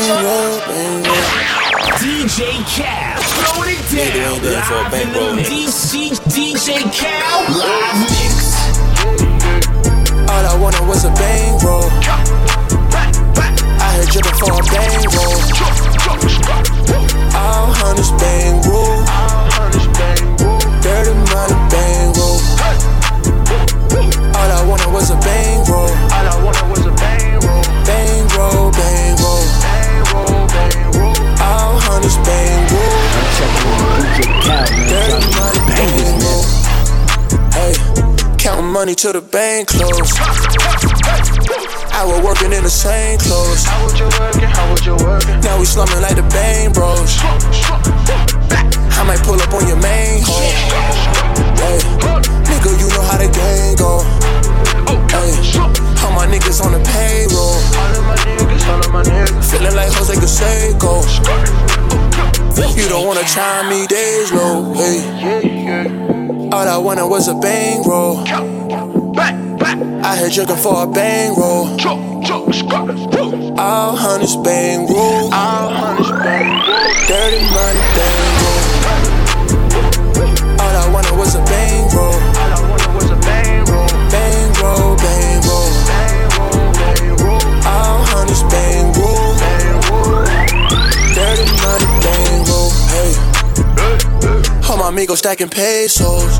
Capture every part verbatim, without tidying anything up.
roll, bang roll. D J Cal, throwing it down. Yeah, for a bang roll. D C D J Cal live mix. All I wanted was a bang roll. I had drippin' for a bang roll. All hundreds bang roll. Dirty money bang roll. All I wanted was a bang roll. All I wanted was a bang roll. Bang roll, bang roll. Bang roll, bang roll. All hundreds bang roll. Dirty money bang roll. Hey, counting money till the bank close. I was working in the same clothes. How was you working? How was you working? Now we slumming like the Bang Bros. I might pull up on your main hoe. Hey, nigga, you know how the game go. Hey, all my niggas on the payroll. All of my niggas, all of my niggas. Feeling like Jose Canseco. You don't wanna try me days low. Hey, all I wanted was a bang roll. I had drinking for a bang roll. All hundreds bang roll. All hundreds bang roll. Dirty money bang roll. All I wanted was a bang roll. All I wanted was a bang roll. Bang roll, bang roll. Bang roll, bang roll. All hundreds bang roll. Bang roll. Dirty money bang roll. Hey, all my amigos stacking pesos.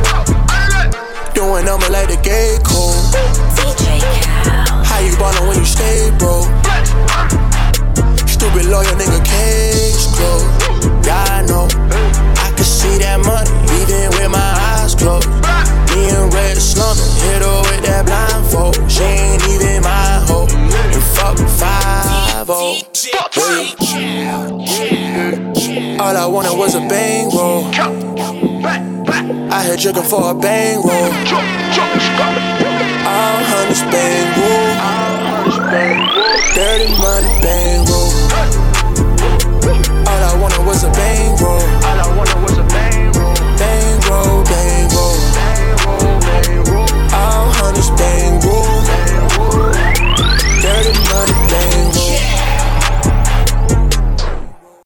Doing number like the gay code. D J Cal. How you ballin' when you stay broke? Stupid lawyer nigga case closed. Yeah, I know. I can see that money even with my eyes closed. Me and Red slumming, hit her with that blindfold. She ain't even my hoe. And fuck five oh. All I wanted was a bang roll. I had drinking for a bang roll. All hundreds bang roll. Dirty money bang roll. All I wanted was a bang roll.